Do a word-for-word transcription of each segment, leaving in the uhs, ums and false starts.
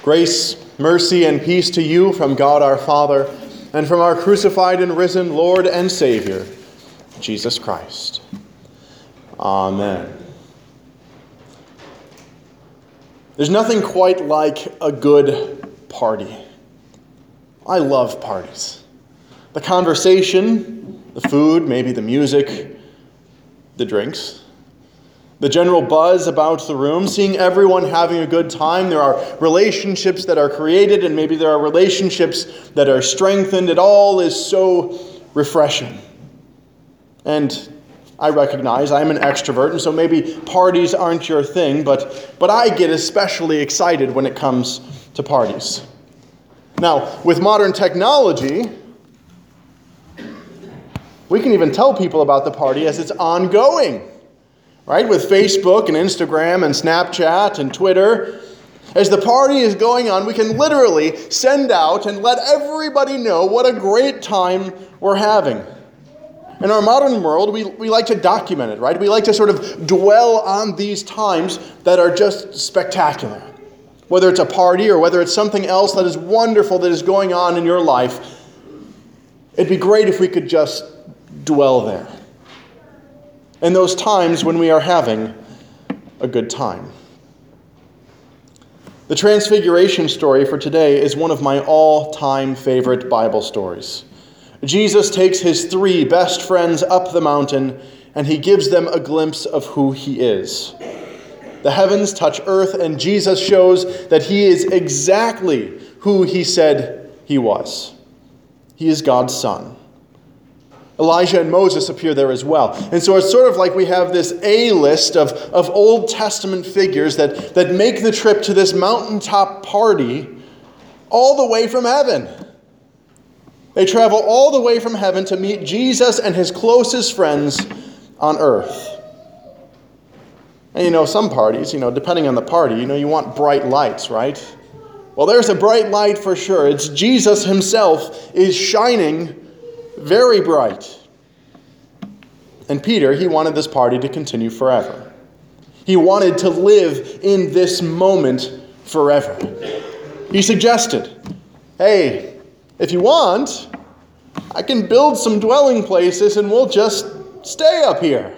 Grace, mercy, and peace to you from God our Father, and from our crucified and risen Lord and Savior, Jesus Christ. Amen. There's nothing quite like a good party. I love parties. The conversation, the food, maybe the music, the drinks, the general buzz about the room, seeing everyone having a good time. There are relationships that are created, and maybe there are relationships that are strengthened. It all is so refreshing. And I recognize I'm an extrovert, and so maybe parties aren't your thing, but, but I get especially excited when it comes to parties. Now, with modern technology, we can even tell people about the party as it's ongoing. Right? With Facebook and Instagram and Snapchat and Twitter. As the party is going on, we can literally send out and let everybody know what a great time we're having. In our modern world, we, we like to document it, right? We like to sort of dwell on these times that are just spectacular. Whether it's a party or whether it's something else that is wonderful that is going on in your life, it'd be great if we could just dwell there. In those times when we are having a good time. The Transfiguration story for today is one of my all-time favorite Bible stories. Jesus takes his three best friends up the mountain, and he gives them a glimpse of who he is. The heavens touch earth, and Jesus shows that he is exactly who he said he was. He is God's Son. Elijah and Moses appear there as well. And so it's sort of like we have this A-list of, of Old Testament figures that, that make the trip to this mountaintop party all the way from heaven. They travel all the way from heaven to meet Jesus and his closest friends on earth. And you know, some parties, you know, depending on the party, you know, you want bright lights, right? Well, there's a bright light for sure. It's Jesus himself is shining very bright. And Peter, he wanted this party to continue forever. He wanted to live in this moment forever. He suggested, hey, if you want, I can build some dwelling places and we'll just stay up here.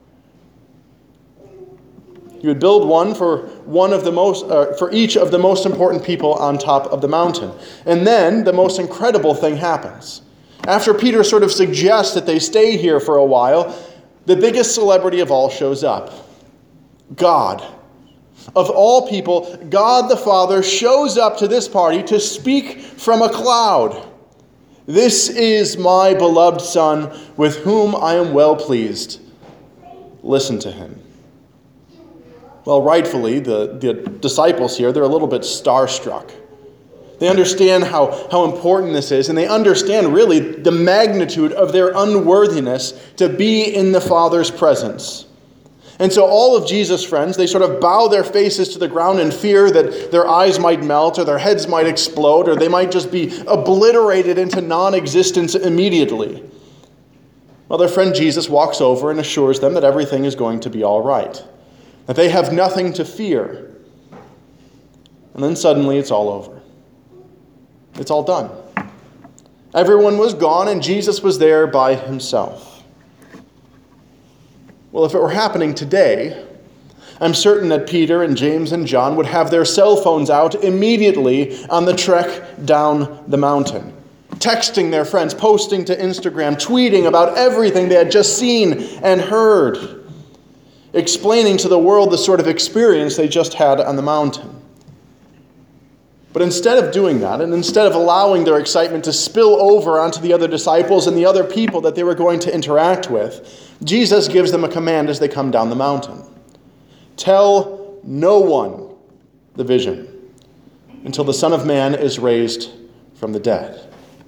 He would build one for one of the most, uh, for each of the most important people on top of the mountain. And then the most incredible thing happens. After Peter sort of suggests that they stay here for a while, the biggest celebrity of all shows up. God. Of all people, God the Father shows up to this party to speak from a cloud. This is my beloved Son, with whom I am well pleased. Listen to him. Well, rightfully, the, the disciples here, they're a little bit starstruck. They understand how, how important this is, and they understand really the magnitude of their unworthiness to be in the Father's presence. And so all of Jesus' friends, they sort of bow their faces to the ground in fear that their eyes might melt or their heads might explode or they might just be obliterated into non-existence immediately. Well, their friend Jesus walks over and assures them that everything is going to be all right, that they have nothing to fear. And then suddenly it's all over. It's all done. Everyone was gone and Jesus was there by himself. Well, if it were happening today, I'm certain that Peter and James and John would have their cell phones out immediately on the trek down the mountain, texting their friends, posting to Instagram, tweeting about everything they had just seen and heard, explaining to the world the sort of experience they just had on the mountain. But instead of doing that, and instead of allowing their excitement to spill over onto the other disciples and the other people that they were going to interact with, Jesus gives them a command as they come down the mountain. Tell no one the vision until the Son of Man is raised from the dead.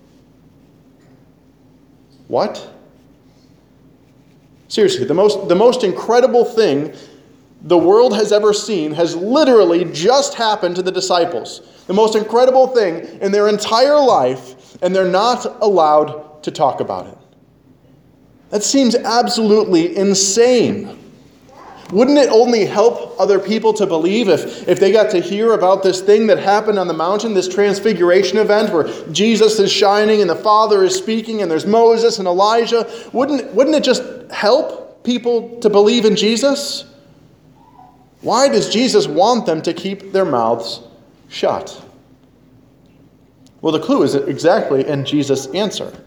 What? Seriously, the most, the most incredible thing the world has ever seen has literally just happened to the disciples. The most incredible thing in their entire life, and they're not allowed to talk about it. That seems absolutely insane. Wouldn't it only help other people to believe if, if they got to hear about this thing that happened on the mountain, this transfiguration event where Jesus is shining and the Father is speaking and there's Moses and Elijah? Wouldn't, wouldn't it just help people to believe in Jesus? Why does Jesus want them to keep their mouths shut? Well, the clue is exactly in Jesus' answer.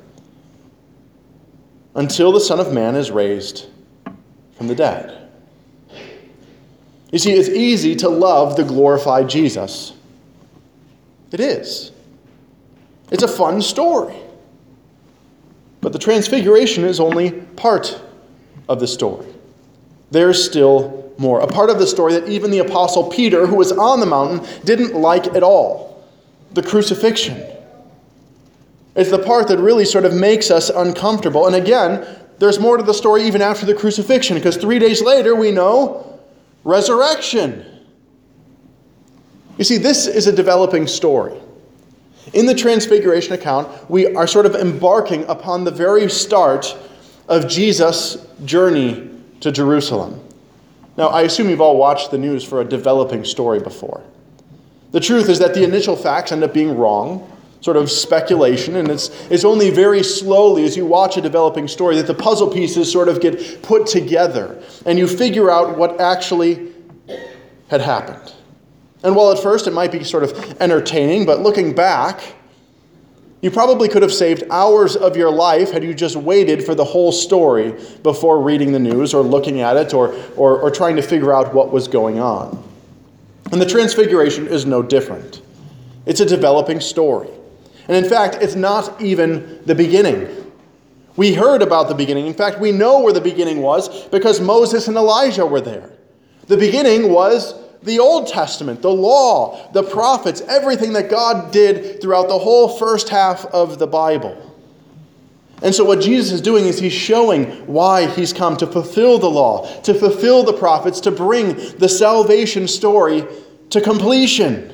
Until the Son of Man is raised from the dead. You see, it's easy to love the glorified Jesus. It is. It's a fun story. But the transfiguration is only part of the story. There's still more. A part of the story that even the Apostle Peter, who was on the mountain, didn't like at all. The crucifixion. It's the part that really sort of makes us uncomfortable. And again, there's more to the story even after the crucifixion, because three days later we know resurrection. You see, this is a developing story. In the Transfiguration account, we are sort of embarking upon the very start of Jesus' journey to Jerusalem. Now, I assume you've all watched the news for a developing story before. The truth is that the initial facts end up being wrong, sort of speculation, and it's, it's only very slowly as you watch a developing story that the puzzle pieces sort of get put together, and you figure out what actually had happened. And while at first it might be sort of entertaining, but looking back, you probably could have saved hours of your life had you just waited for the whole story before reading the news or looking at it or, or, or trying to figure out what was going on. And the Transfiguration is no different. It's a developing story. And in fact, it's not even the beginning. We heard about the beginning. In fact, we know where the beginning was because Moses and Elijah were there. The beginning was the Old Testament, the law, the prophets, everything that God did throughout the whole first half of the Bible. And so what Jesus is doing is he's showing why he's come to fulfill the law, to fulfill the prophets, to bring the salvation story to completion.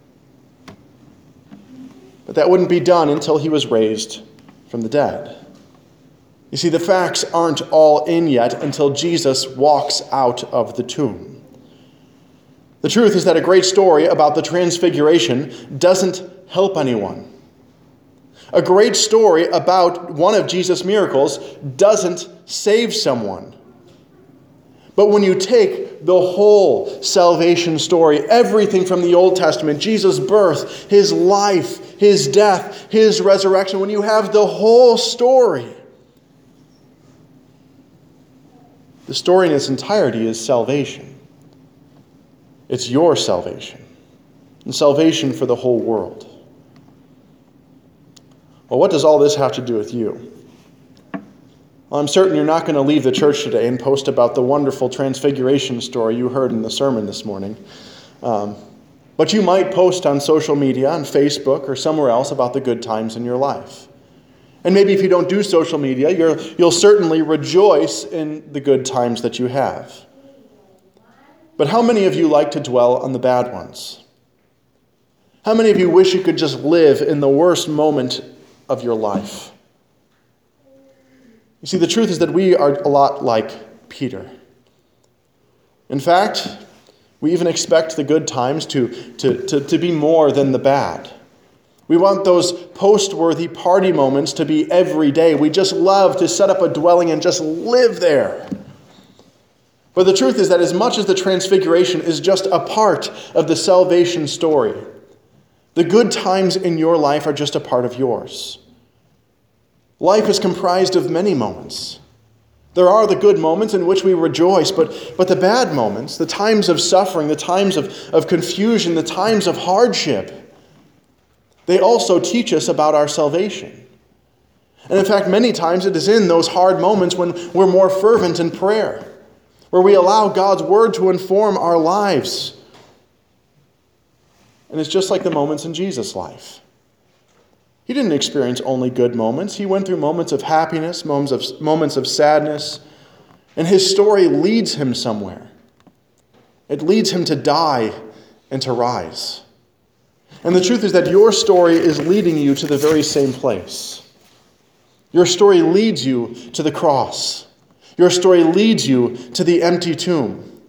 But that wouldn't be done until he was raised from the dead. You see, the facts aren't all in yet until Jesus walks out of the tomb. The truth is that a great story about the Transfiguration doesn't help anyone. A great story about one of Jesus' miracles doesn't save someone. But when you take the whole salvation story, everything from the Old Testament, Jesus' birth, his life, his death, his resurrection, when you have the whole story, the story in its entirety is salvation. It's your salvation, and salvation for the whole world. Well, what does all this have to do with you? Well, I'm certain you're not going to leave the church today and post about the wonderful Transfiguration story you heard in the sermon this morning. Um, but you might post on social media, on Facebook, or somewhere else about the good times in your life. And maybe if you don't do social media, you're, you'll certainly rejoice in the good times that you have. But how many of you like to dwell on the bad ones? How many of you wish you could just live in the worst moment of your life? You see, the truth is that we are a lot like Peter. In fact, we even expect the good times to, to, to, to be more than the bad. We want those post-worthy party moments to be every day. We just love to set up a dwelling and just live there. But the truth is that as much as the Transfiguration is just a part of the salvation story, the good times in your life are just a part of yours. Life is comprised of many moments. There are the good moments in which we rejoice, but, but the bad moments, the times of suffering, the times of, of confusion, the times of hardship, they also teach us about our salvation. And in fact, many times it is in those hard moments when we're more fervent in prayer, where we allow God's word to inform our lives. And it's just like the moments in Jesus' life. He didn't experience only good moments. He went through moments of happiness, moments of, moments of sadness, and his story leads him somewhere. It leads him to die and to rise. And the truth is that your story is leading you to the very same place. Your story leads you to the cross. Your story leads you to the empty tomb.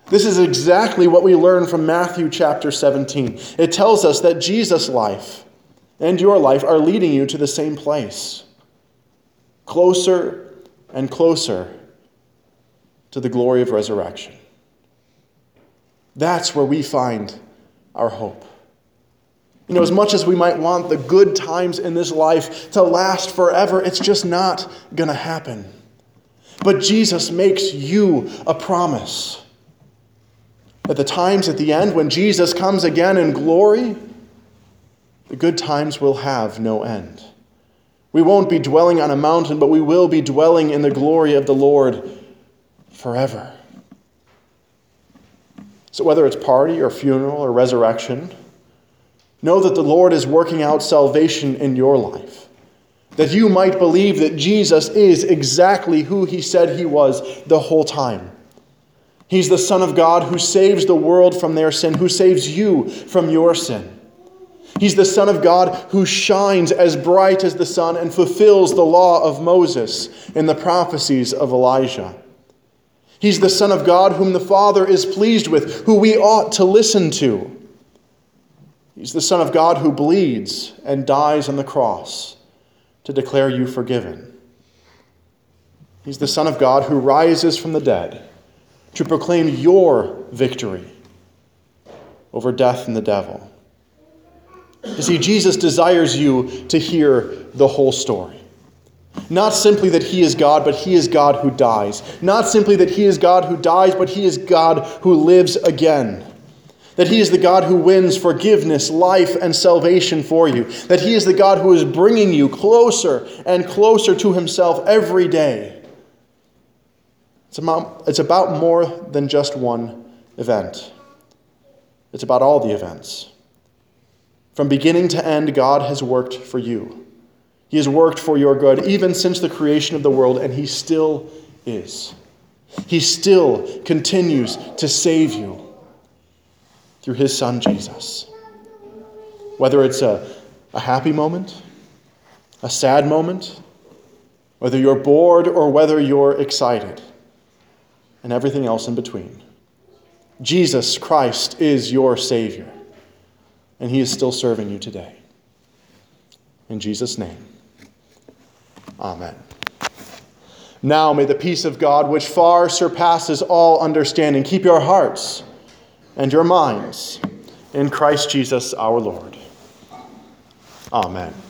This is exactly what we learn from Matthew chapter seventeen. It tells us that Jesus' life and your life are leading you to the same place. Closer and closer to the glory of resurrection. That's where we find our hope. You know, as much as we might want the good times in this life to last forever, it's just not going to happen. But Jesus makes you a promise. At the times at the end, when Jesus comes again in glory, the good times will have no end. We won't be dwelling on a mountain, but we will be dwelling in the glory of the Lord forever. So whether it's party or funeral or resurrection, know that the Lord is working out salvation in your life, that you might believe that Jesus is exactly who he said he was the whole time. He's the Son of God who saves the world from their sin, who saves you from your sin. He's the Son of God who shines as bright as the sun and fulfills the law of Moses and the prophecies of Elijah. He's the Son of God whom the Father is pleased with, who we ought to listen to. He's the Son of God who bleeds and dies on the cross to declare you forgiven. He's the Son of God who rises from the dead to proclaim your victory over death and the devil. You see, Jesus desires you to hear the whole story. Not simply that he is God, but he is God who dies. Not simply that he is God who dies, but he is God who lives again. That he is the God who wins forgiveness, life, and salvation for you. That he is the God who is bringing you closer and closer to himself every day. It's about, it's about more than just one event. It's about all the events. From beginning to end, God has worked for you. He has worked for your good, even since the creation of the world, and he still is. He still continues to save you through his Son, Jesus. Whether it's a, a happy moment, a sad moment, whether you're bored or whether you're excited, and everything else in between. Jesus Christ is your Savior, and he is still serving you today. In Jesus' name, amen. Now may the peace of God, which far surpasses all understanding, keep your hearts and your minds in Christ Jesus our Lord. Amen.